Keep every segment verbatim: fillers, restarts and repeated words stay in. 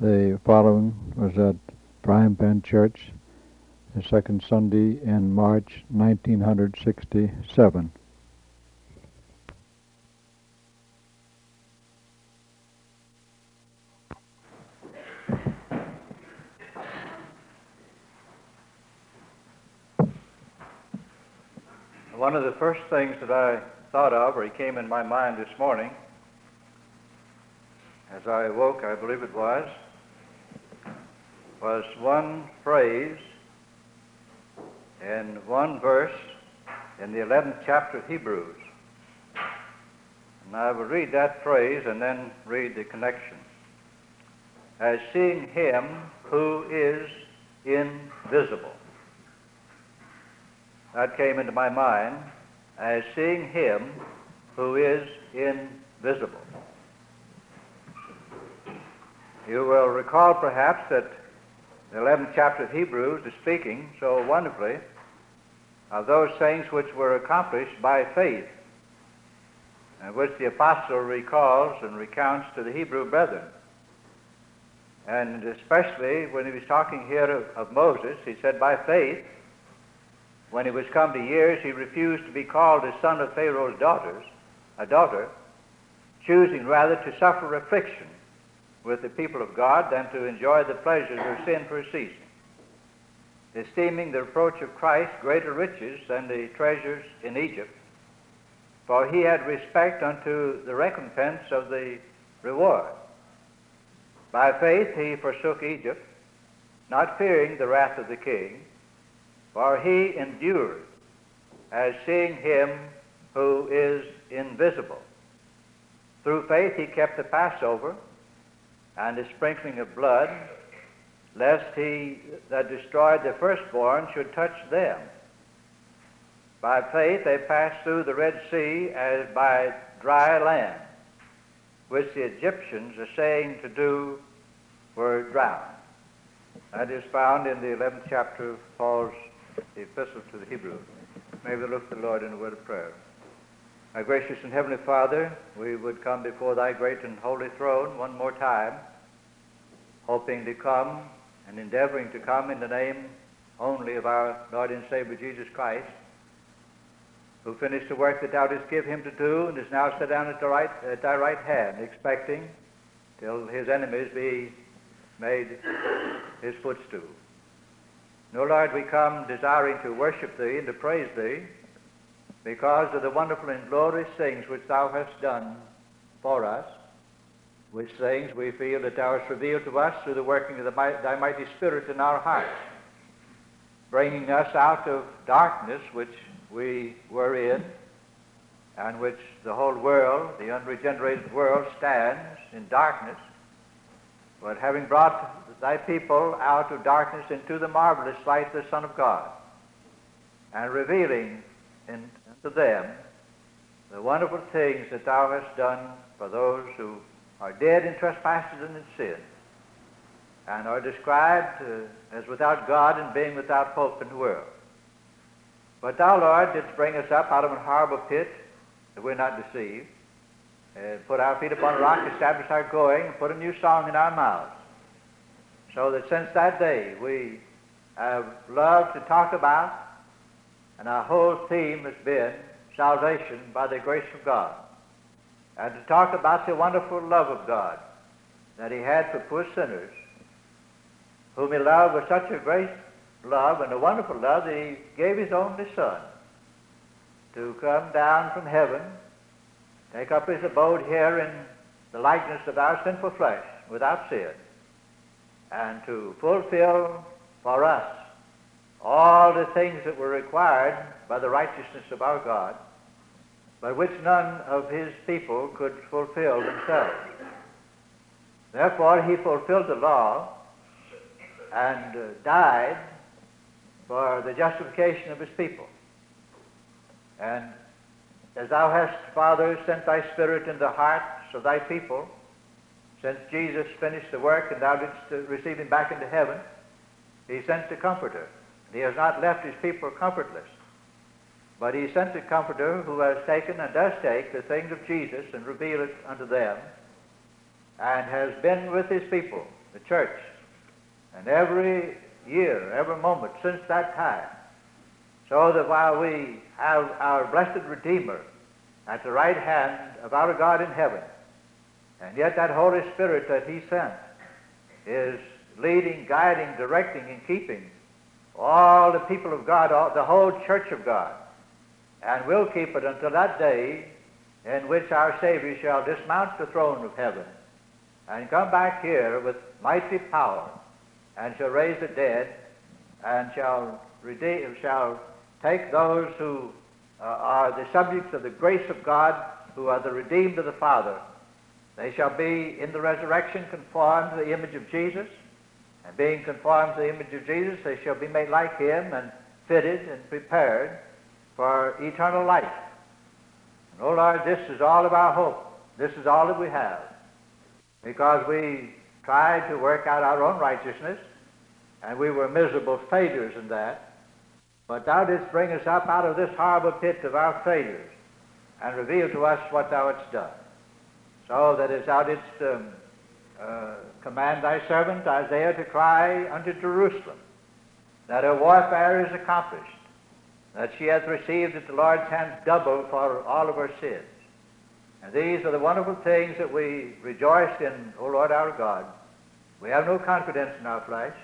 The following was at Brian Penn Church, the second Sunday in March nineteen sixty-seven. One of the first things that I thought of, or he came in my mind this morning, as I awoke, I believe it was, was one phrase in one verse in the eleventh chapter of Hebrews. And I will read that phrase and then read the connection. As seeing him who is invisible. That came into my mind, as seeing him who is invisible. You will recall perhaps that the eleventh chapter of Hebrews is speaking so wonderfully of those things which were accomplished by faith, and which the apostle recalls and recounts to the Hebrew brethren. And especially when he was talking here of, of Moses, he said, by faith, when he was come to years, he refused to be called the son of Pharaoh's daughters, a daughter, choosing rather to suffer affliction with the people of God than to enjoy the pleasures of sin for a season, esteeming the reproach of Christ greater riches than the treasures in Egypt, for he had respect unto the recompense of the reward. By faith he forsook Egypt, not fearing the wrath of the king, for he endured as seeing him who is invisible. Through faith he kept the Passover and the sprinkling of blood, lest he that destroyed the firstborn should touch them. By faith they passed through the Red Sea as by dry land, which the Egyptians, essaying to do, were drowned. That is found in the eleventh chapter of Paul's epistle to the Hebrews. May we look to the Lord in a word of prayer. Our gracious and heavenly Father, we would come before thy great and holy throne one more time, hoping to come and endeavoring to come in the name only of our Lord and Savior Jesus Christ, who finished the work that thou didst give him to do and is now set down at, the right, at thy right hand, expecting till his enemies be made his footstool. No, Lord, we come desiring to worship thee and to praise thee because of the wonderful and glorious things which thou hast done for us, which things we feel that thou hast revealed to us through the working of the, thy mighty Spirit in our hearts, bringing us out of darkness which we were in, and which the whole world, the unregenerated world, stands in darkness, but having brought thy people out of darkness into the marvelous light of the Son of God, and revealing in, unto them the wonderful things that thou hast done for those who are dead in trespasses and in sin, and are described uh, as without God and being without hope in the world. But thou, Lord, didst bring us up out of an horrible pit, that we're not deceived, and put our feet upon a rock, establish our going, and put a new song in our mouths. So that since that day we have loved to talk about, and our whole theme has been salvation by the grace of God, and to talk about the wonderful love of God that he had for poor sinners, whom he loved with such a great love and a wonderful love that he gave his only Son to come down from heaven, take up his abode here in the likeness of our sinful flesh without sin, and to fulfill for us all the things that were required by the righteousness of our God, but which none of his people could fulfill themselves. Therefore he fulfilled the law and uh, died for the justification of his people. And as thou hast, Father, sent thy Spirit in the hearts of thy people, since Jesus finished the work and thou didst uh, receive him back into heaven, he sent the Comforter. He has not left his people comfortless, but he sent the Comforter who has taken and does take the things of Jesus and reveal it unto them, and has been with his people the church. And every year, every moment since that time, so that while we have our blessed Redeemer at the right hand of our God in heaven, and yet that Holy Spirit that he sent is leading, guiding, directing, and keeping all the people of God, all, the whole church of God, and will keep it until that day in which our Savior shall dismount the throne of heaven and come back here with mighty power, and shall raise the dead, and shall redeem, shall take those who uh, are the subjects of the grace of God, who are the redeemed of the Father. They shall be in the resurrection conformed to the image of Jesus, and being conformed to the image of Jesus, they shall be made like him and fitted and prepared for eternal life. And, oh Lord, this is all of our hope. This is all that we have, because we tried to work out our own righteousness, and we were miserable failures in that. But thou didst bring us up out of this horrible pit of our failures and reveal to us what thou hadst done. So that as thou didst um, uh, command thy servant Isaiah to cry unto Jerusalem that her warfare is accomplished, that she hath received at the Lord's hand double for all of her sins. And these are the wonderful things that we rejoice in, O Lord our God. We have no confidence in our flesh.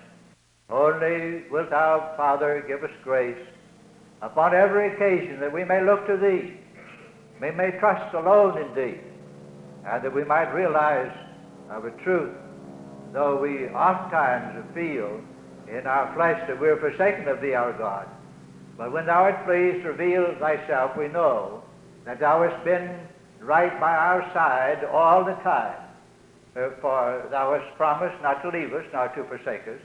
Only wilt thou, Father, give us grace upon every occasion that we may look to thee, we may trust alone in thee, and that we might realize of a truth, though we oftentimes feel in our flesh that we are forsaken of thee, our God. But when thou art pleased to reveal thyself, we know that thou hast been right by our side all the time. For thou hast promised not to leave us, nor to forsake us,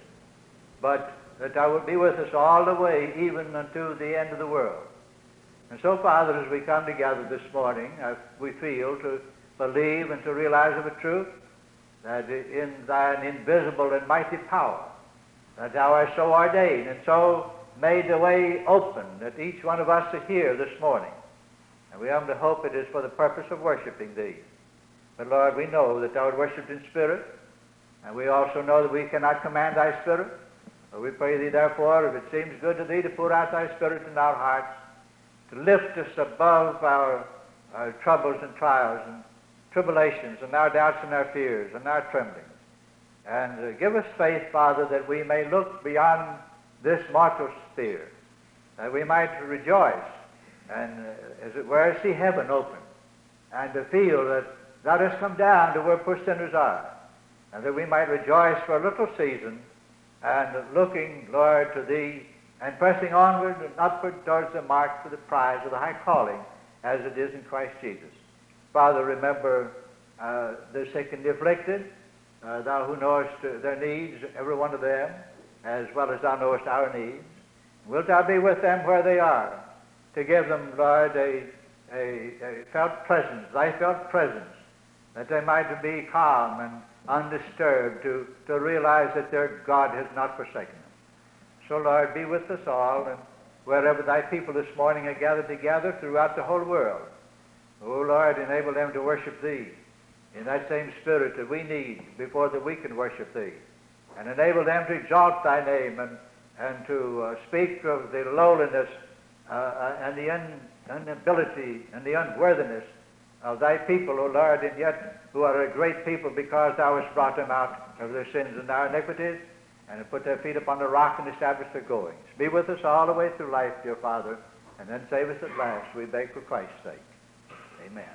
but that thou wilt be with us all the way, even unto the end of the world. And so, Father, as we come together this morning, uh, we feel to believe and to realize of a truth that in thine invisible and mighty power, that thou hast so ordained and so made the way open that each one of us is here this morning. And we humbly hope it is for the purpose of worshiping thee. But Lord, we know that thou art worshipped in spirit, and we also know that we cannot command thy spirit. But we pray thee, therefore, if it seems good to thee, to pour out thy spirit in our hearts, to lift us above our, our troubles and trials and tribulations and our doubts and our fears and our tremblings. And uh, give us faith, Father, that we may look beyond this mortal sphere, that we might rejoice and, uh, as it were, see heaven open, and to feel that thou hast come down to where poor sinners are, and that we might rejoice for a little season, and looking, Lord, to thee, and pressing onward and upward towards the mark for the prize of the high calling, as it is in Christ Jesus. Father, remember uh, the sick and the afflicted, uh, thou who knowest uh, their needs, every one of them, as well as thou knowest our needs. Wilt thou be with them where they are, to give them, Lord, a, a, a felt presence, thy felt presence, that they might be calm and undisturbed, to, to realize that their God has not forsaken them. So, Lord, be with us all, and wherever thy people this morning are gathered together throughout the whole world, O Lord, enable them to worship thee in that same spirit that we need before that we can worship thee, and enable them to exalt thy name and, and to uh, speak of the lowliness uh, and the un, inability and the unworthiness of thy people, O Lord, and yet who are a great people, because thou hast brought them out of their sins and their iniquities, and have put their feet upon the rock and established their goings. Be with us all the way through life, dear Father, and then save us at last, we beg for Christ's sake. Amen.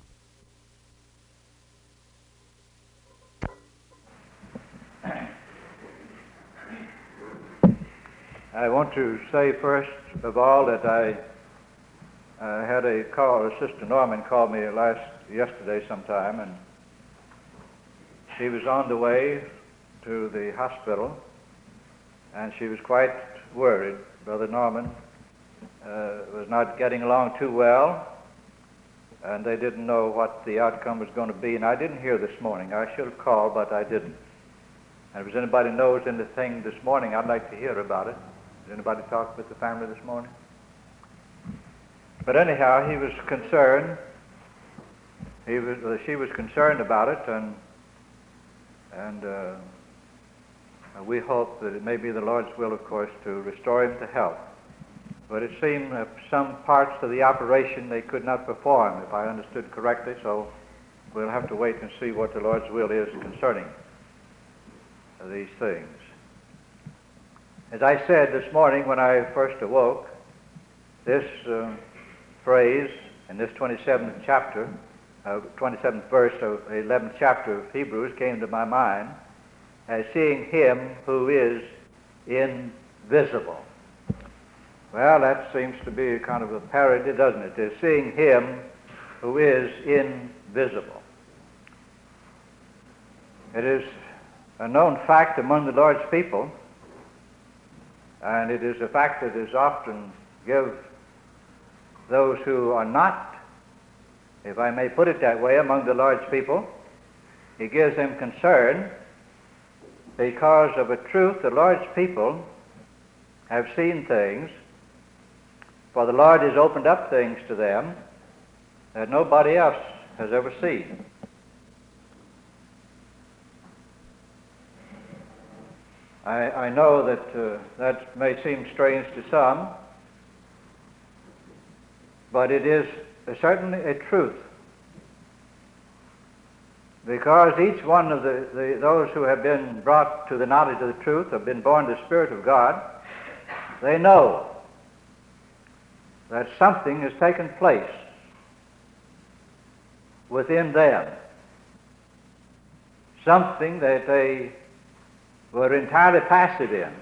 I want to say first of all that I uh, had a call, Sister Norman called me last yesterday sometime, and she was on the way to the hospital, and she was quite worried. Brother Norman uh, was not getting along too well, and they didn't know what the outcome was going to be, and I didn't hear this morning. I should have called, but I didn't. And if anybody knows anything this morning, I'd like to hear about it. Did anybody talk with the family this morning? But anyhow, he was concerned. He was, uh, she was concerned about it, and and uh, Uh, we hope that it may be the Lord's will, of course, to restore him to health. But it seemed that some parts of the operation they could not perform, if I understood correctly, so we'll have to wait and see what the Lord's will is concerning these things. As I said this morning when I first awoke, this uh, phrase in this twenty-seventh chapter, uh, twenty-seventh verse of the eleventh chapter of Hebrews came to my mind as seeing him who is invisible. Well, that seems to be a kind of a parody, doesn't it? It's seeing him who is invisible. It is a known fact among the Lord's people, and it is a fact that is often given those who are not, if I may put it that way, among the Lord's people. It gives them concern because of a truth the Lord's people have seen things, for the Lord has opened up things to them that nobody else has ever seen. I, I know that uh, that may seem strange to some, but it is certainly a truth. Because each one of the, the those who have been brought to the knowledge of the truth, have been born of the Spirit of God, they know that something has taken place within them, something that they were entirely passive in,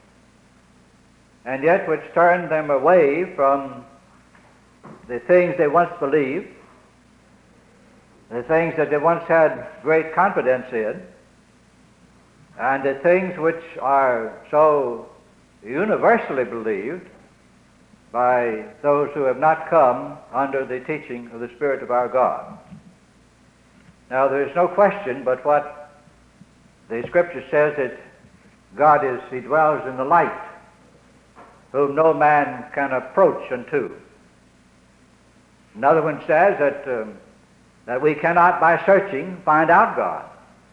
and yet which turned them away from the things they once believed, the things that they once had great confidence in, and the things which are so universally believed by those who have not come under the teaching of the Spirit of our God. Now, there is no question but what the Scripture says, that God is, he dwells in the light, whom no man can approach unto. Another one says that um, that we cannot by searching find out God.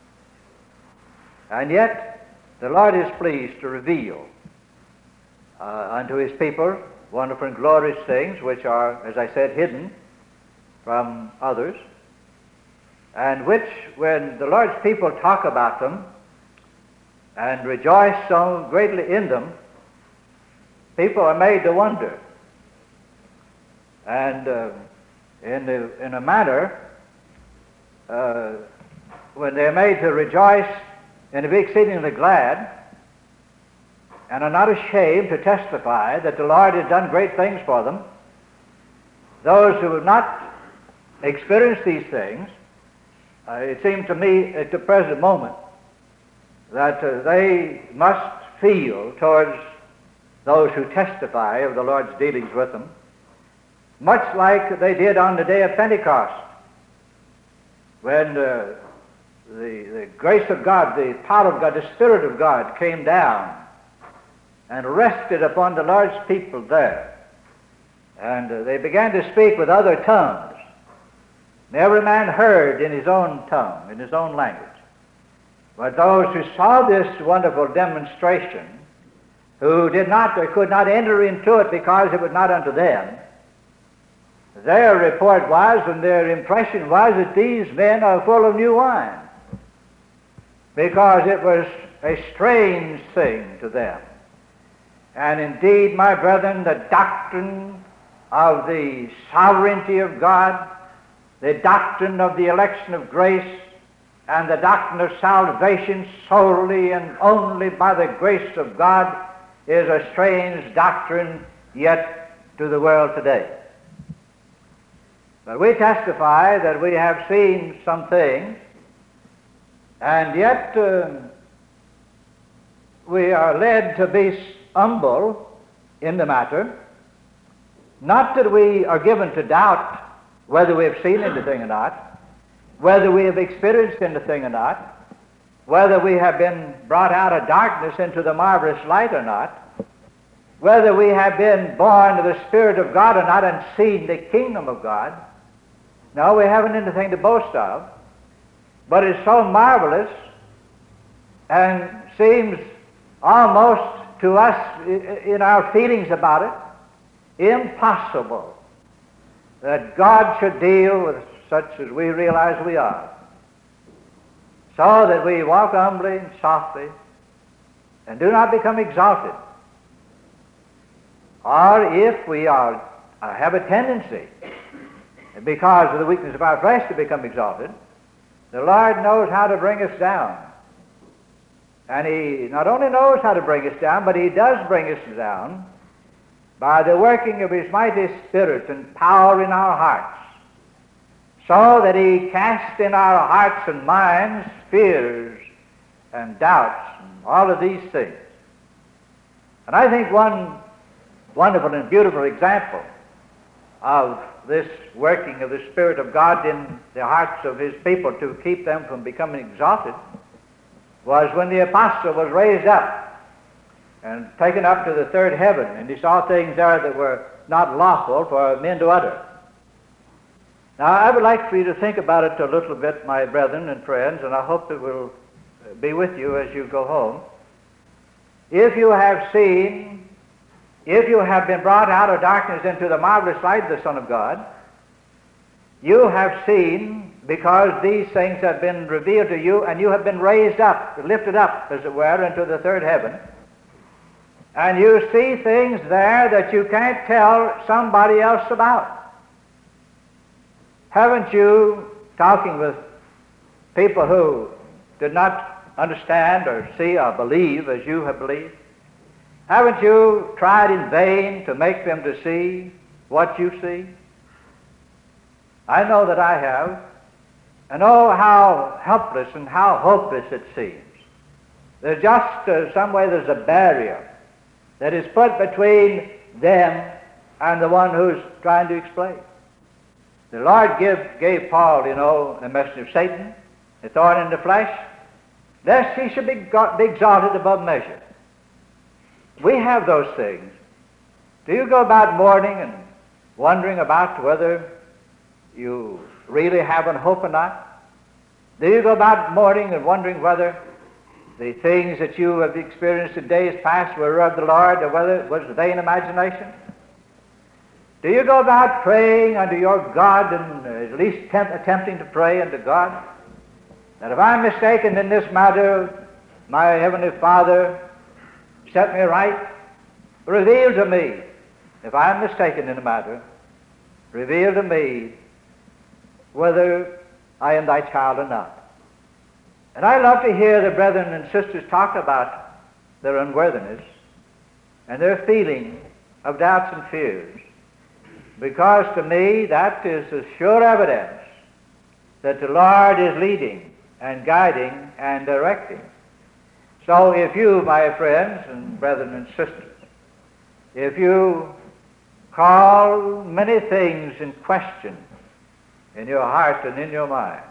And yet the Lord is pleased to reveal uh, unto his people wonderful and glorious things which are, as I said, hidden from others, and which, when the Lord's people talk about them and rejoice so greatly in them, people are made to wonder. And uh, in, the, in a manner, uh, when they're made to rejoice and to be exceedingly glad, and are not ashamed to testify that the Lord has done great things for them, those who have not experienced these things, uh, it seems to me at the present moment that uh, they must feel towards those who testify of the Lord's dealings with them, much like they did on the day of Pentecost, when uh, the, the grace of God, the power of God, the Spirit of God came down and rested upon the Lord's people there. And uh, they began to speak with other tongues. And every man heard in his own tongue, in his own language. But those who saw this wonderful demonstration, who did not or could not enter into it because it was not unto them, their report was, and their impression was, that these men are full of new wine, because it was a strange thing to them. And indeed, my brethren, the doctrine of the sovereignty of God, the doctrine of the election of grace, and the doctrine of salvation solely and only by the grace of God is a strange doctrine yet to the world today. But we testify that we have seen some things, and yet uh, we are led to be humble in the matter. Not that we are given to doubt whether we have seen anything or not, whether we have experienced anything or not, whether we have been brought out of darkness into the marvelous light or not, whether we have been born of the Spirit of God or not and seen the kingdom of God. No, we haven't anything to boast of, but it's so marvelous and seems almost to us in our feelings about it impossible that God should deal with such as we realize we are, so that we walk humbly and softly and do not become exalted. Or if we are uh, have a tendency, because of the weakness of our flesh, to become exalted, the Lord knows how to bring us down. And He not only knows how to bring us down, but He does bring us down by the working of His mighty Spirit and power in our hearts, so that He casts in our hearts and minds fears and doubts and all of these things. And I think one wonderful and beautiful example of this working of the Spirit of God in the hearts of His people to keep them from becoming exalted was when the apostle was raised up and taken up to the third heaven, and he saw things there that were not lawful for men to utter. Now, I would like for you to think about it a little bit, my brethren and friends, and I hope it will be with you as you go home. If you have seen, if you have been brought out of darkness into the marvelous light of the Son of God, you have seen, because these things have been revealed to you, and you have been raised up, lifted up, as it were, into the third heaven, and you see things there that you can't tell somebody else about. Haven't you, talking with people who did not understand or see or believe as you have believed, haven't you tried in vain to make them to see what you see? I know that I have. And oh, how helpless and how hopeless it seems. There's just uh, some way there's a barrier that is put between them and the one who's trying to explain. The Lord give, gave Paul, you know, the message of Satan, the thorn in the flesh, lest he should be, got, be exalted above measure. We have those things. Do you go about mourning and wondering about whether you really have a hope or not? Do you go about mourning and wondering whether the things that you have experienced in days past were of the Lord, or whether it was vain imagination? Do you go about praying unto your God, and uh, at least temp- attempting to pray unto God, that if I'm mistaken in this matter, my Heavenly Father, set me right, reveal to me, if I'm mistaken in the matter, reveal to me whether I am thy child or not. And I love to hear the brethren and sisters talk about their unworthiness and their feeling of doubts and fears, because to me that is a sure evidence that the Lord is leading and guiding and directing. So if you, my friends and brethren and sisters, if you call many things in question in your heart and in your mind,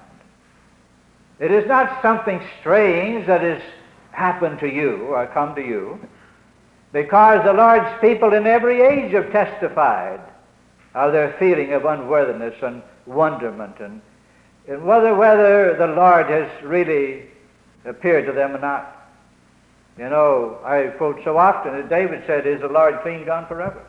it is not something strange that has happened to you or come to you, because the Lord's people in every age have testified of their feeling of unworthiness and wonderment, and, and whether whether the Lord has really appeared to them or not. You know, I quote so often that David said, "Is the Lord clean gone forever?"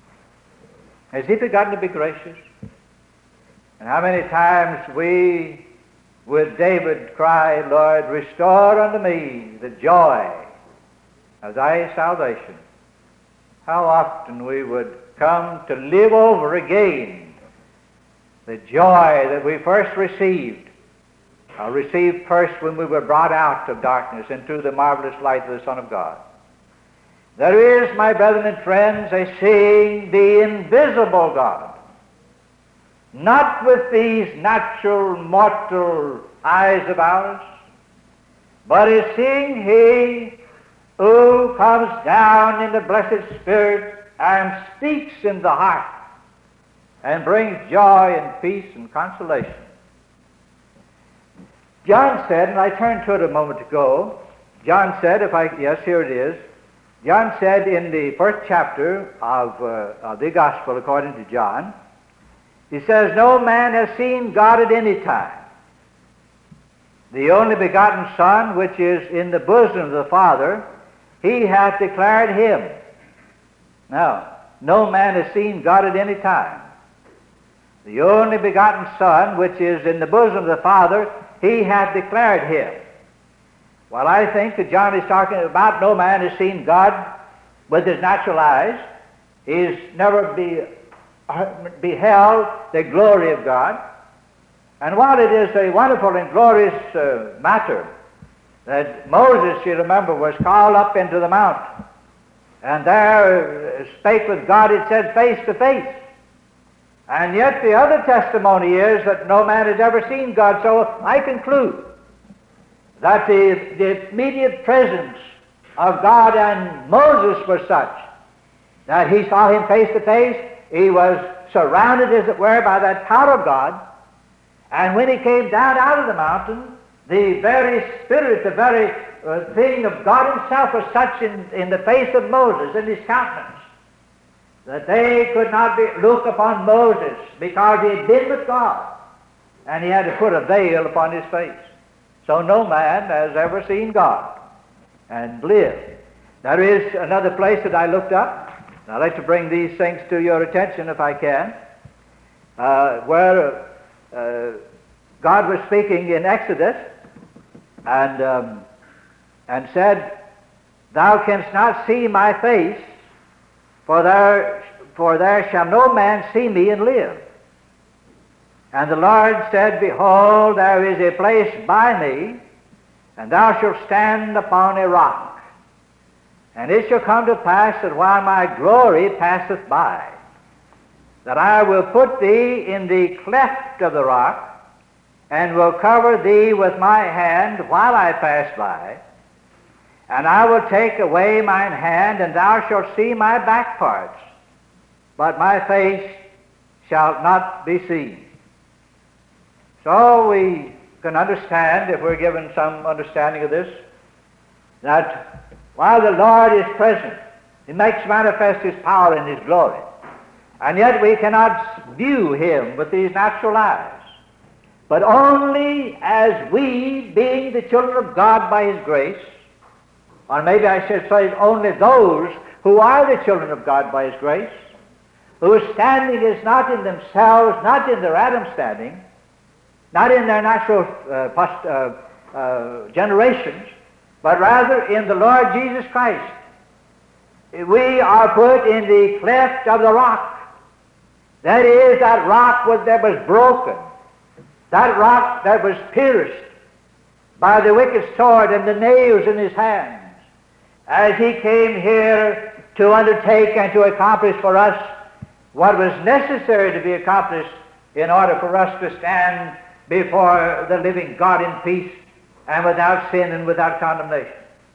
Has He forgotten to be gracious? And how many times we, with David, cry, "Lord, restore unto me the joy of thy salvation." How often we would come to live over again the joy that we first received, or received first when we were brought out of darkness into the marvelous light of the Son of God. There is, my brethren and friends, a seeing the invisible God, not with these natural, mortal eyes of ours, but is seeing He who comes down in the blessed Spirit and speaks in the heart and brings joy and peace and consolation. John said, and I turned to it a moment ago, John said, if I, yes, here it is, John said in the first chapter of, uh, of the Gospel according to John, he says, "No man has seen God at any time. the only begotten Son, which is in the bosom of the Father, he hath declared him. Now, no man has seen God at any time. The only begotten Son, which is in the bosom of the Father, he hath declared him. Well, I think that John is talking about no man has seen God with his natural eyes. He's never be, beheld the glory of God. And while it is a wonderful and glorious uh, matter that Moses, you remember, was called up into the mount, and there uh, spake with God, it said, face to face. And yet the other testimony is that no man has ever seen God. So I conclude that the, the immediate presence of God and Moses was such that he saw him face to face. He was surrounded, as it were, by that power of God. And when he came down out of the mountain, the very spirit, the very uh, thing of God himself was such in, in the face of Moses, in his countenance, that they could not be, look upon Moses because he had been with God, and he had to put a veil upon his face. So no man has ever seen God and lived. There is another place that I looked up, and I'd like to bring these things to your attention if I can, uh, where uh, God was speaking in Exodus and, um, and said, thou canst not see my face, For there, for there shall no man see me and live. And the Lord said, behold, there is a place by me, and thou shalt stand upon a rock. And it shall come to pass that while my glory passeth by, that I will put thee in the cleft of the rock, and will cover thee with my hand while I pass by. And I will take away mine hand, and thou shalt see my back parts, but my face shall not be seen. So we can understand, if we're given some understanding of this, that while the Lord is present, he makes manifest his power and his glory. And yet we cannot view him with these natural eyes, but only as we, being the children of God by his grace, or maybe I should say only those who are the children of God by his grace, whose standing is not in themselves, not in their Adam standing, not in their natural uh, post, uh, uh, generations, but rather in the Lord Jesus Christ. We are put in the cleft of the rock. That is, that rock was, that was broken, that rock that was pierced by the wicked sword and the nails in his hands, as he came here to undertake and to accomplish for us what was necessary to be accomplished in order for us to stand before the living God in peace and without sin and without condemnation.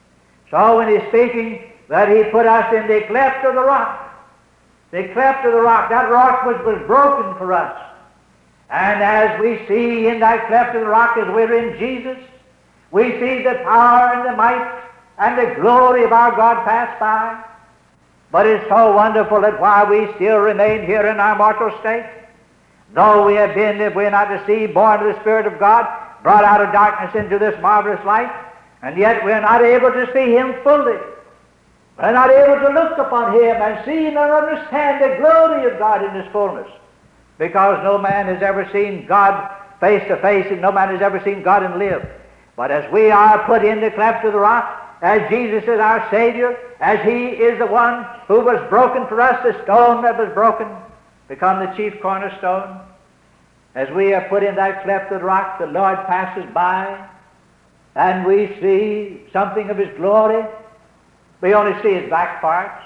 So when he's speaking that he put us in the cleft of the rock, the cleft of the rock, that rock was, was broken for us. And as we see in that cleft of the rock as we're in Jesus, we see the power and the might and the glory of our God pass by. But it's so wonderful that while we still remain here in our mortal state, though we have been, if we're not deceived, born of the Spirit of God, brought out of darkness into this marvelous light, and yet we're not able to see him fully. We're not able to look upon him and see and understand the glory of God in his fullness, because no man has ever seen God face to face, and no man has ever seen God and lived. But as we are put in the cleft of the rock, as Jesus is our Savior, as he is the one who was broken for us, the stone that was broken, become the chief cornerstone, as we are put in that cleft of the rock, the Lord passes by, and we see something of his glory. We only see his back parts.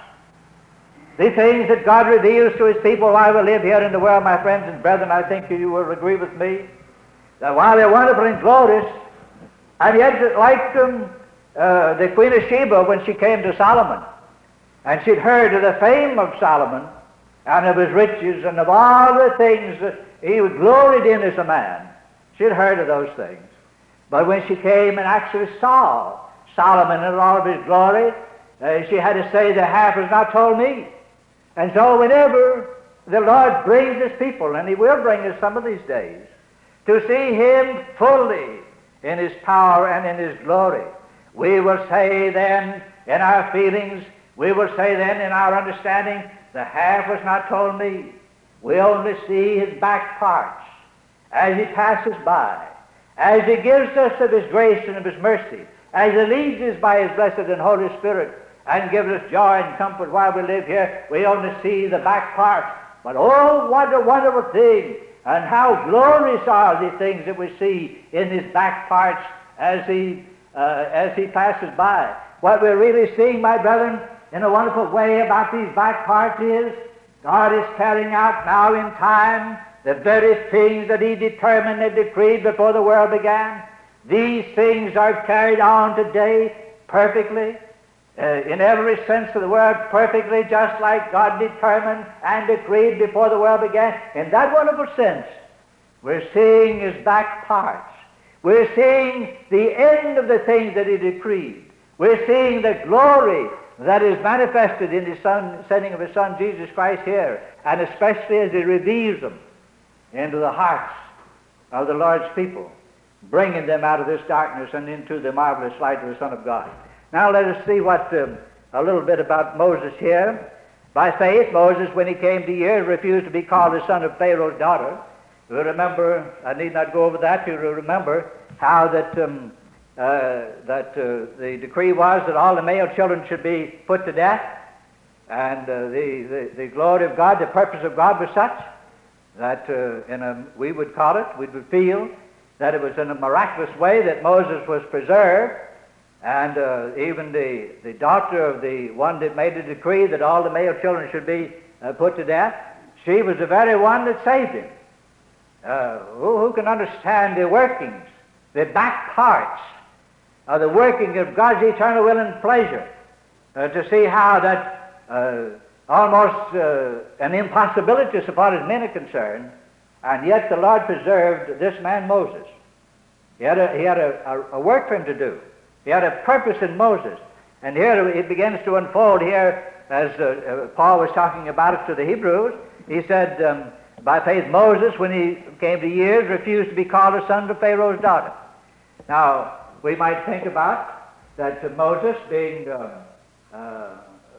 The things that God reveals to his people while we live here in the world, my friends and brethren, I think you will agree with me, that while they're wonderful and glorious, and yet like them, uh, the Queen of Sheba when she came to Solomon, and she'd heard of the fame of Solomon, and of his riches, and of all the things that he gloried in as a man. She'd heard of those things. But when she came and actually saw Solomon in all of his glory, uh, she had to say, the half is not told me. And so whenever the Lord brings his people, and he will bring us some of these days, to see him fully in His power and in His glory. We will say then in our feelings, we will say then in our understanding, the half was not told me. We only see His back parts as He passes by, as He gives us of His grace and of His mercy, as He leads us by His blessed and Holy Spirit and gives us joy and comfort while we live here. We only see the back parts. But oh, what a wonderful thing, and how glorious are the things that we see in His back parts as He, uh, as he passes by. What we're really seeing, my brethren, in a wonderful way about these back parts is God is carrying out now in time the very things that He determined and decreed before the world began. These things are carried on today perfectly, uh, in every sense of the word, perfectly, just like God determined and decreed before the world began. In that wonderful sense, we're seeing His back parts. We're seeing the end of the things that He decreed. We're seeing the glory that is manifested in His Son, sending of His Son Jesus Christ here, and especially as He reveals them into the hearts of the Lord's people, bringing them out of this darkness and into the marvelous light of the Son of God. Now let us see what um, a little bit about Moses here. By faith, Moses, when he came to years, refused to be called the son of Pharaoh's daughter. You remember, I need not go over that, you remember how that um, uh, that uh, the decree was that all the male children should be put to death, and uh, the, the, the glory of God, the purpose of God was such that uh, in a, we would call it, we would feel that it was in a miraculous way that Moses was preserved, and uh, even the, the daughter of the one that made the decree that all the male children should be uh, put to death, she was the very one that saved him. Uh, who, who can understand the workings, the back parts of the working of God's eternal will and pleasure, uh, to see how that uh, almost uh, an impossibility so far as men are concerned, and yet the Lord preserved this man Moses. He had a, he had a, a, a work for him to do. He had a purpose in Moses. And here it begins to unfold here as uh, uh, Paul was talking about it to the Hebrews. He said, um, by faith Moses, when he came to years, refused to be called a son of Pharaoh's daughter. Now, we might think about that uh, Moses being uh, uh, uh,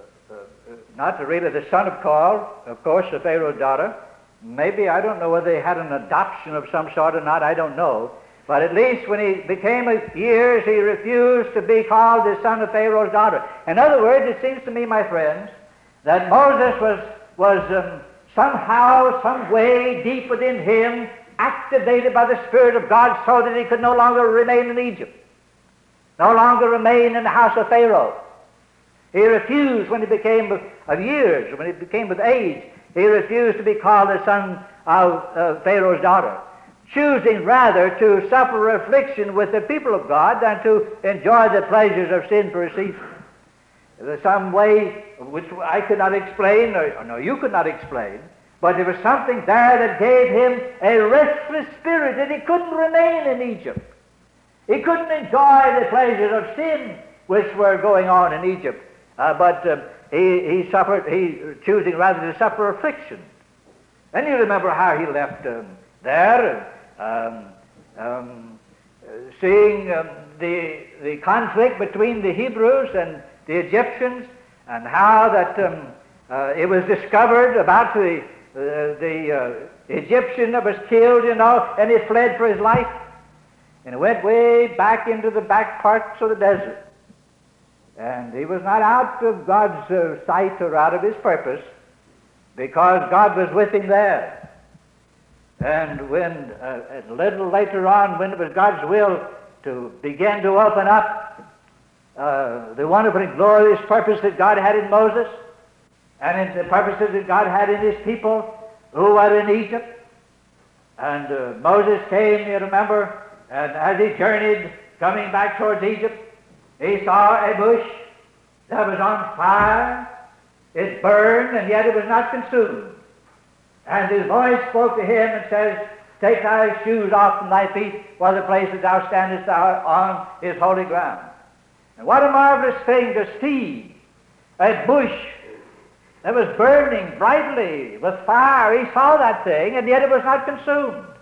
not really the son of Paul, of course, the Pharaoh's daughter. Maybe, I don't know whether they had an adoption of some sort or not, I don't know. But at least when he became of years, he refused to be called the son of Pharaoh's daughter. In other words, it seems to me, my friends, that Moses was, was um, somehow, some way deep within him, activated by the Spirit of God so that he could no longer remain in Egypt, no longer remain in the house of Pharaoh. He refused when he became of, of years, when he became of age, he refused to be called the son of uh, Pharaoh's daughter, choosing rather to suffer affliction with the people of God than to enjoy the pleasures of sin for a season. There's some way which I could not explain, or no, you could not explain, but there was something there that gave him a restless spirit that he couldn't remain in Egypt. He couldn't enjoy the pleasures of sin which were going on in Egypt, uh, but uh, he, he suffered, he choosing rather to suffer affliction. And you remember how he left um, there, um, um, seeing um, the, the conflict between the Hebrews and the Egyptians, and how that um, uh, it was discovered about the, uh, the uh, Egyptian that was killed, you know, and he fled for his life. And he went way back into the back parts of the desert. And he was not out of God's uh, sight or out of his purpose, because God was with him there. And when, uh, a little later on, when it was God's will to begin to open up uh, the wonderful and glorious purpose that God had in Moses, and in the purposes that God had in his people who were in Egypt, and uh, Moses came, you remember, and as he journeyed, coming back towards Egypt, he saw a bush that was on fire. It burned, and yet it was not consumed. And his voice spoke to him and says, take thy shoes off from thy feet, while the place that thou standest on is holy ground. And what a marvelous thing to see a bush that was burning brightly with fire. He saw that thing, and yet it was not consumed.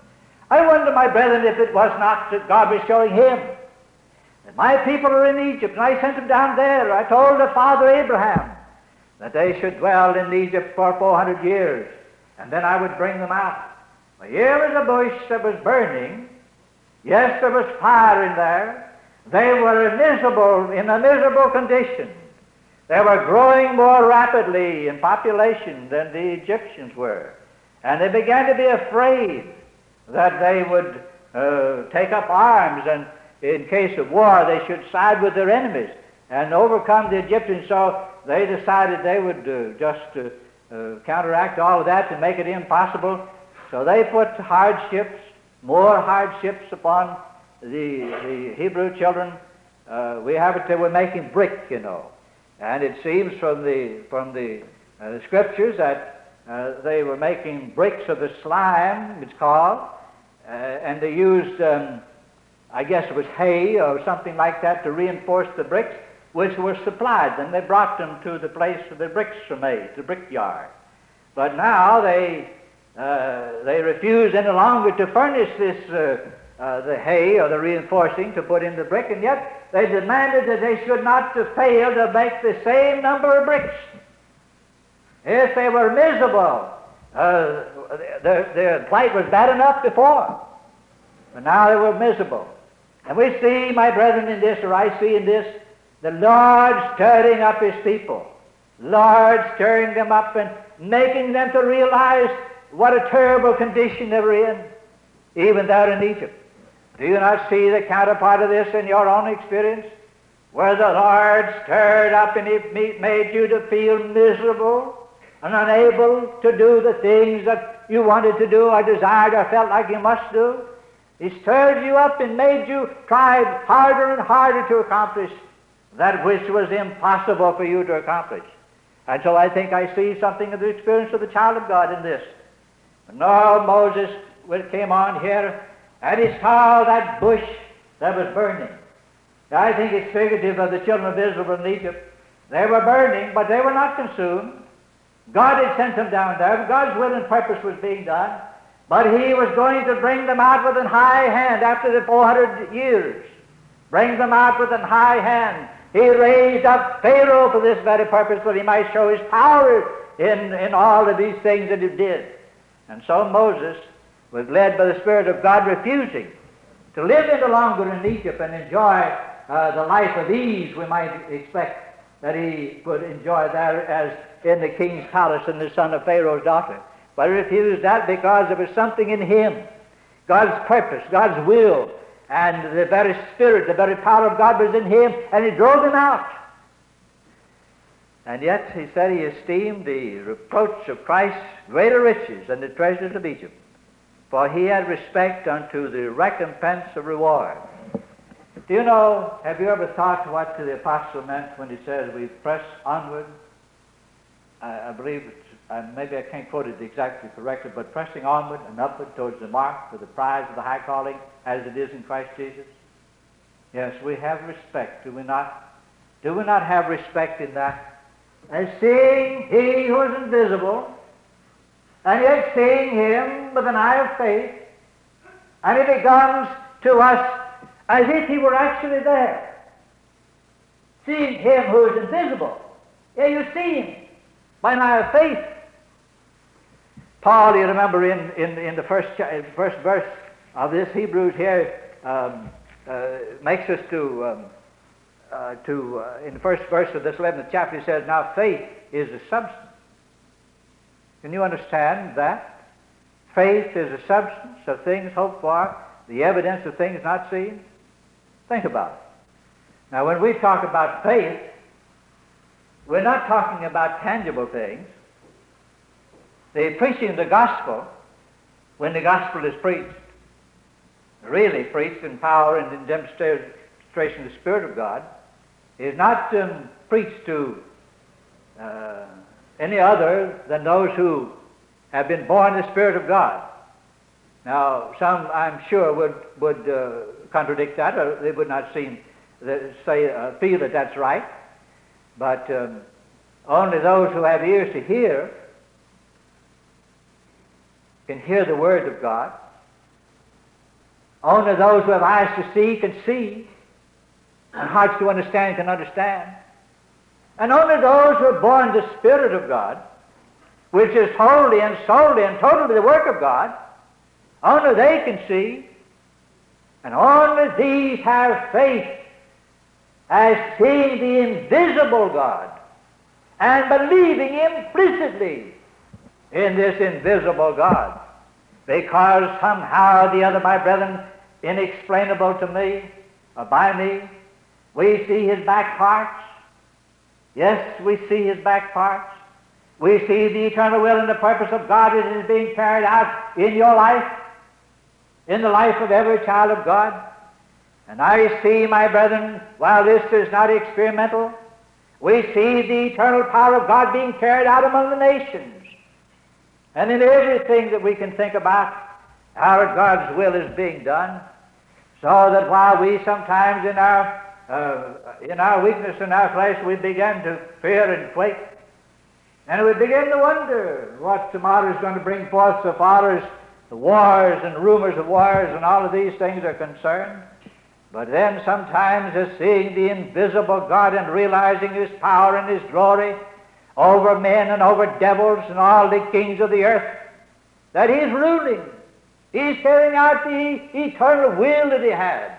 I wonder, my brethren, if it was not that God was showing him that my people are in Egypt, and I sent them down there. I told the father Abraham that they should dwell in Egypt for four hundred years, and then I would bring them out. Well, here was a bush that was burning. Yes, there was fire in there. They were miserable, in a miserable condition. They were growing more rapidly in population than the Egyptians were. And they began to be afraid that they would uh, take up arms, and in case of war they should side with their enemies and overcome the Egyptians. So they decided they would uh, just uh, uh, counteract all of that to make it impossible. So they put hardships, more hardships upon the, the Hebrew children. Uh, we have it, they were making brick, you know. And it seems from the, from the, uh, the scriptures that uh, they were making bricks of the slime, it's called, uh, and they used, um, I guess it was hay or something like that to reinforce the bricks, which were supplied. Then they brought them to the place where the bricks were made, the brickyard. But now they uh, they refuse any longer to furnish this uh, uh, the hay or the reinforcing to put in the brick, and yet they demanded that they should not fail to make the same number of bricks. If they were miserable, uh, their, their plight was bad enough before, but now they were miserable. And we see, my brethren, in this, or I see in this, the Lord stirring up his people, Lord stirring them up and making them to realize what a terrible condition they were in, even there in Egypt. Do you not see the counterpart of this in your own experience? Where the Lord stirred up and he made you to feel miserable and unable to do the things that you wanted to do or desired or felt like you must do. He stirred you up and made you try harder and harder to accomplish that which was impossible for you to accomplish. And so I think I see something of the experience of the child of God in this. No, Moses came on here and he saw that bush that was burning. I think it's figurative of the children of Israel in Egypt. They were burning, but they were not consumed. God had sent them down there. God's will and purpose was being done. But he was going to bring them out with an high hand after the four hundred years. Bring them out with an high hand. He raised up Pharaoh for this very purpose, that he might show his power in, in all of these things that he did. And so Moses was led by the Spirit of God, refusing to live any longer in Egypt and enjoy uh, the life of ease we might expect that he would enjoy there as in the king's palace and the son of Pharaoh's daughter. But he refused that because there was something in him, God's purpose, God's will, and the very Spirit, the very power of God was in him, and he drove him out. And yet he said he esteemed the reproach of Christ greater riches than the treasures of Egypt, for he had respect unto the recompense of reward. Do you know, have you ever thought what the apostle meant when he says we press onward? I, I believe, it's, uh, maybe I can't quote it exactly correctly, but pressing onward and upward towards the mark for the prize of the high calling as it is in Christ Jesus. Yes, we have respect, do we not? Do we not have respect in that? As seeing he who is invisible, and yet seeing him with an eye of faith, and it becomes to us as if he were actually there. Seeing him who is invisible. Yeah, you see him by an eye of faith. Paul, you remember in, in, in the first, first verse of this Hebrews here, um, uh, makes us to, um, uh, to uh, in the first verse of this eleventh chapter, he says, now faith is the substance. Can you understand that? Faith is the substance of things hoped for, the evidence of things not seen. Think about it. Now, when we talk about faith, we're not talking about tangible things. The preaching of the gospel, when the gospel is preached, really preached in power and in demonstration of the Spirit of God, is not um, preached to uh, any other than those who have been born in the Spirit of God. Now, some, I'm sure, would would uh, contradict that, or they would not seem say uh, feel that that's right. But um, only those who have ears to hear can hear the Word of God, Only those who have eyes to see can see, and hearts to understand can understand. And only those who are born the Spirit of God, which is wholly and solely and totally the work of God, only they can see, and only these have faith as seeing the invisible God and believing implicitly in this invisible God. Because somehow or the other, my brethren, inexplainable to me, or by me, we see his back parts. Yes, we see his back parts. We see the eternal will and the purpose of God as it is being carried out in your life, in the life of every child of God. And I see, my brethren, while this is not experimental, we see the eternal power of God being carried out among the nations. And in everything that we can think about, how God's will is being done, so that while we sometimes in our uh, in our weakness in our flesh we begin to fear and quake, and we begin to wonder what tomorrow is going to bring forth so far as the wars and rumors of wars and all of these things are concerned. But then sometimes as seeing the invisible God and realizing his power and his glory over men and over devils and all the kings of the earth, that he's ruling. He's carrying out the eternal will that he had,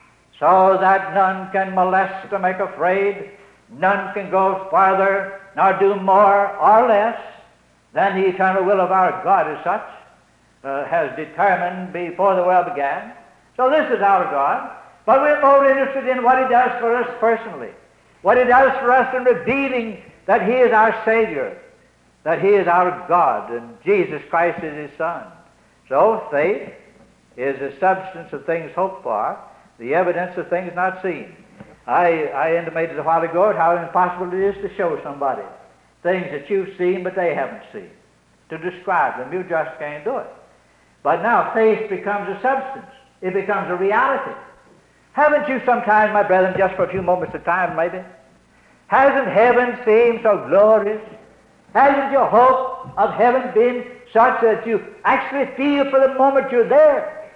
so that none can molest or make afraid, none can go farther nor do more or less than the eternal will of our God as such uh, has determined before the world began. So this is our God, but we're more interested in what he does for us personally, what he does for us in revealing that he is our Savior, that he is our God, and Jesus Christ is his Son. So faith is the substance of things hoped for, the evidence of things not seen. I, I intimated a while ago how impossible it is to show somebody things that you've seen but they haven't seen, to describe them. You just can't do it. But now faith becomes a substance. It becomes a reality. Haven't you sometimes, my brethren, just for a few moments of time maybe, hasn't heaven seemed so glorious? Hasn't your hope of heaven been such that you actually feel for the moment you're there?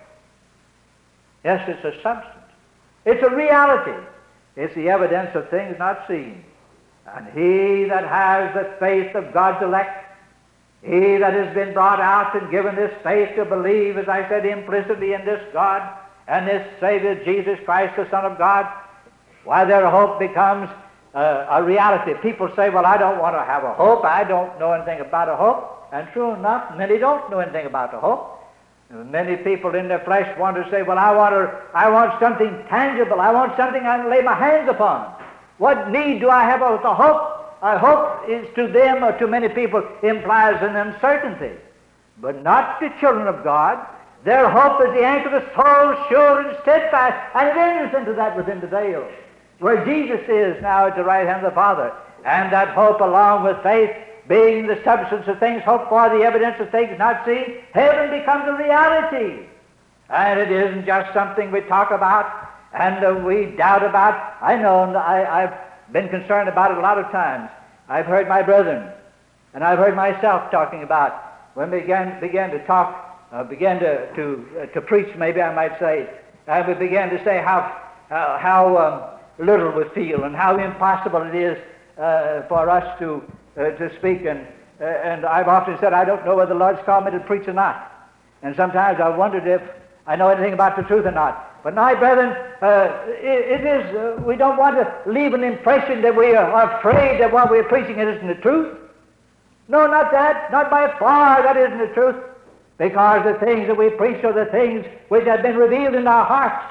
Yes, it's a substance. It's a reality. It's the evidence of things not seen. And he that has the faith of God's elect, he that has been brought out and given this faith to believe, as I said, implicitly in this God and this Savior, Jesus Christ, the Son of God, why their hope becomes uh, a reality. People say, well, I don't want to have a hope. I don't know anything about a hope. And true enough, many don't know anything about a hope. Many people in their flesh want to say, well, I want to, I want something tangible. I want something I can lay my hands upon. What need do I have of the hope? A hope is to them or to many people implies an uncertainty, but not to children of God. Their hope is the anchor of the soul, sure and steadfast, and it enters into that within the veil, where Jesus is now at the right hand of the Father. And that hope, along with faith, being the substance of things hoped for, the evidence of things not seen, heaven becomes a reality. And it isn't just something we talk about and uh, we doubt about. I know, and I, I've been concerned about it a lot of times. I've heard my brethren, and I've heard myself talking about, when we began, began to talk, uh, began to, to, uh, to preach, maybe I might say, and we began to say how, uh, how um, little we feel and how impossible it is uh, for us to Uh, to speak, and uh, and I've often said I don't know whether the Lord's called me to preach or not, and sometimes I've wondered if I know anything about the truth or not. But my brethren, uh, it, it is uh, we don't want to leave an impression that we are afraid that what we're preaching isn't the truth. No, not that, not by far. That isn't the truth, because the things that we preach are the things which have been revealed in our hearts,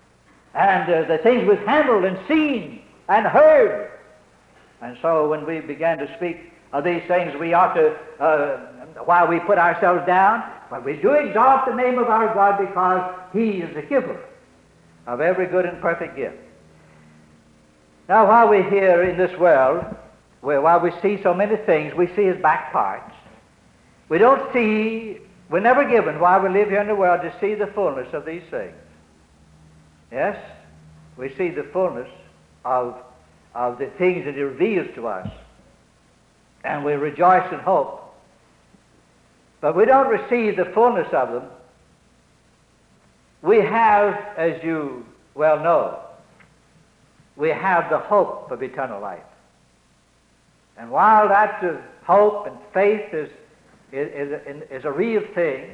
and uh, the things we've handled and seen and heard. And so when we began to speak of these things, we ought to, uh, while we put ourselves down, but we do exalt the name of our God, because he is the giver of every good and perfect gift. Now, while we're here in this world, where while we see so many things, we see his back parts. We don't see, we're never given, while we live here in the world, to see the fullness of these things. Yes, we see the fullness of of the things that he reveals to us, and we rejoice and hope. But we don't receive the fullness of them we have, as you well know, we have the hope of eternal life. And while that uh, hope and faith is, is, is, is a real thing,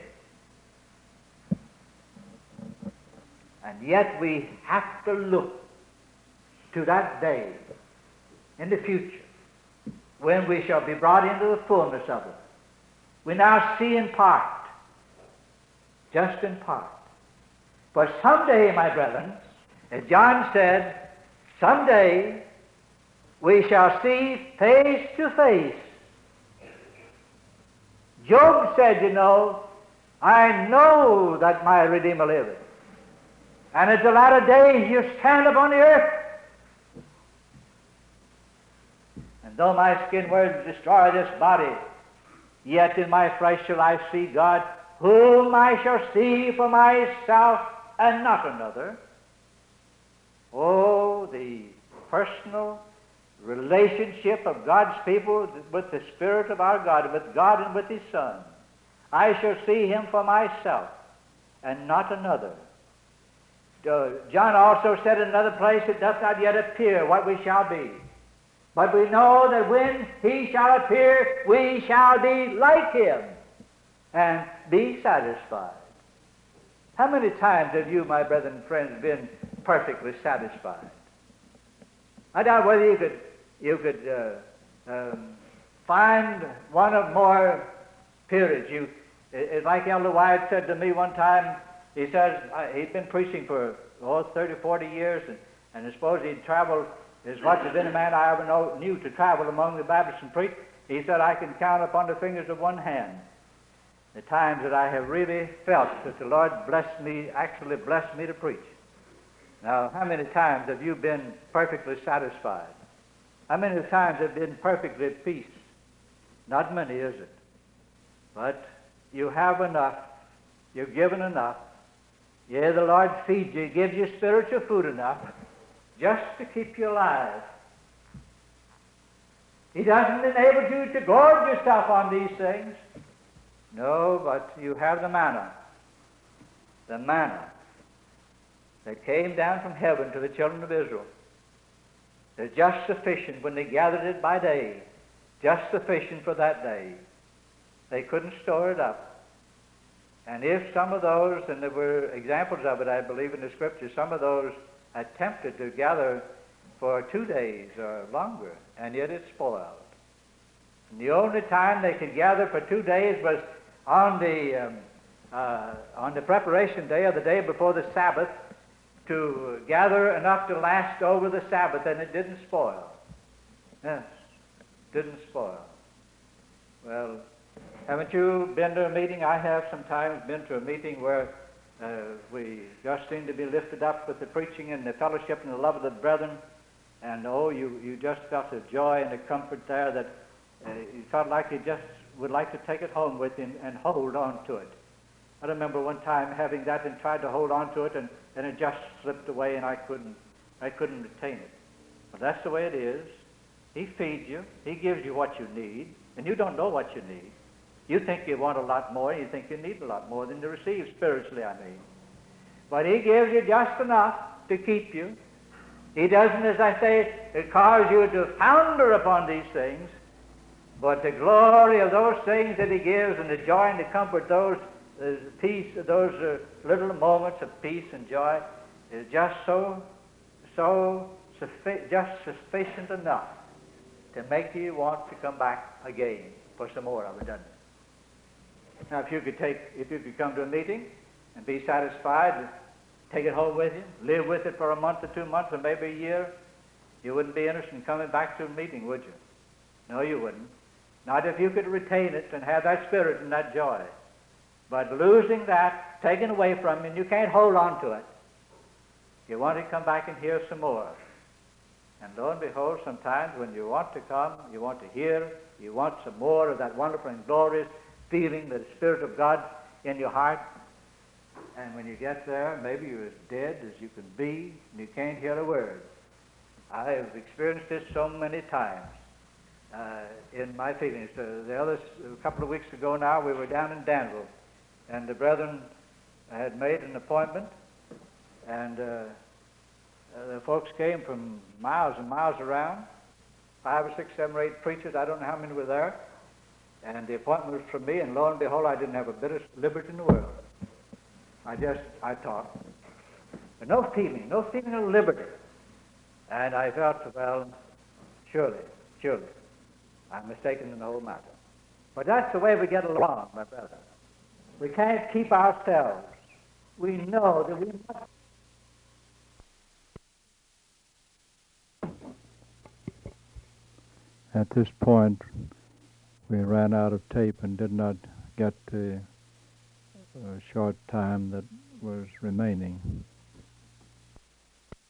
and yet we have to look to that day in the future when we shall be brought into the fullness of it. We now see in part, just in part. But someday, my brethren, as John said, someday we shall see face to face. Job said, you know, I know that my Redeemer liveth, and at the latter day you stand upon the earth. And though my skin were to destroy this body, yet in my flesh shall I see God, whom I shall see for myself and not another. Oh, the personal relationship of God's people with the Spirit of our God, with God and with His Son. I shall see Him for myself and not another. Uh, John also said in another place, it does not yet appear what we shall be. But we know that when He shall appear, we shall be like Him and be satisfied. How many times have you, my brethren and friends, been perfectly satisfied? I doubt whether you could, you could uh, um, find one of more periods. You, it's like Elder Wyatt said to me one time. He says uh, he'd been preaching for oh, thirty, forty years, and, and I suppose he'd traveled as much as any man I ever know, knew to travel among the Baptists and preach. He said, I can count upon the fingers of one hand the times that I have really felt that the Lord blessed me, actually blessed me to preach. Now, how many times have you been perfectly satisfied? How many times have you been perfectly at peace? Not many, is it? But you have enough. You're given enough. Yea, the Lord feeds you, gives you spiritual food enough just to keep you alive. He doesn't enable you to gorge yourself on these things. No, but you have the manna. The manna that came down from heaven to the children of Israel. They're just sufficient when they gathered it by day, just sufficient for that day. They couldn't store it up. And if some of those, and there were examples of it, I believe, in the Scripture, some of those attempted to gather for two days or longer, and yet it spoiled. And the only time they could gather for two days was on the um, uh, on the preparation day, or the day before the Sabbath, to gather enough to last over the Sabbath, and it didn't spoil. Yes, didn't spoil. Well, haven't you been to a meeting? I have sometimes been to a meeting where uh, we just seem to be lifted up with the preaching and the fellowship and the love of the brethren, and oh, you, you just felt a joy and a comfort there that uh, you felt like you just would like to take it home with you and, and hold on to it. I remember one time having that and tried to hold on to it, and, and it just slipped away, and I couldn't, I couldn't retain it. But that's the way it is. He feeds you. He gives you what you need, and you don't know what you need. You think you want a lot more, and you think you need a lot more than to receive, spiritually, I mean. But He gives you just enough to keep you. He doesn't, as I say, cause you to founder upon these things, but the glory of those things that He gives and the joy and the comfort, those uh, peace, those uh, little moments of peace and joy, is just so, so suffi- just sufficient enough to make you want to come back again for some more of it, doesn't it? Now, if you could take, if you could come to a meeting and be satisfied, take it home with you, live with it for a month or two months or maybe a year, you wouldn't be interested in coming back to a meeting, would you? No, you wouldn't. Not if you could retain it and have that spirit and that joy. But losing that, taken away from you, and you can't hold on to it, you want to come back and hear some more. And lo and behold, sometimes when you want to come, you want to hear, you want some more of that wonderful and glorious feeling, the Spirit of God in your heart. And when you get there, maybe you're as dead as you can be, and you can't hear a word. I have experienced this so many times uh, in my feelings. Uh, the other, a couple of weeks ago now, we were down in Danville, and the brethren had made an appointment And uh, uh, the folks came from miles and miles around, five or six, seven or eight preachers. I don't know how many were there. And the appointment was from me, and lo and behold, I didn't have a bit of liberty in the world. I just, I talked. But no feeling, no feeling of liberty. And I felt, well, surely, surely, I'm mistaken in the whole matter. But that's the way we get along, my brother. We can't keep ourselves. We know that we must. At this point, we ran out of tape and did not get the uh, short time that was remaining.